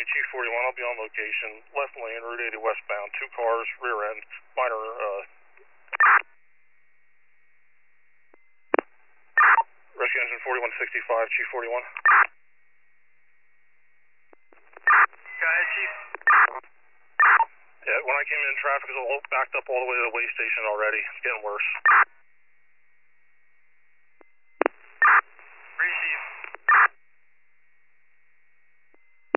Chief 41, I'll be on location. Left lane, Route 80 westbound, 2 cars, rear end, minor, rescue engine 4165, Chief 41. Go ahead, Chief. Yeah, when I came in, traffic is all backed up all the way to the way station already. It's getting worse.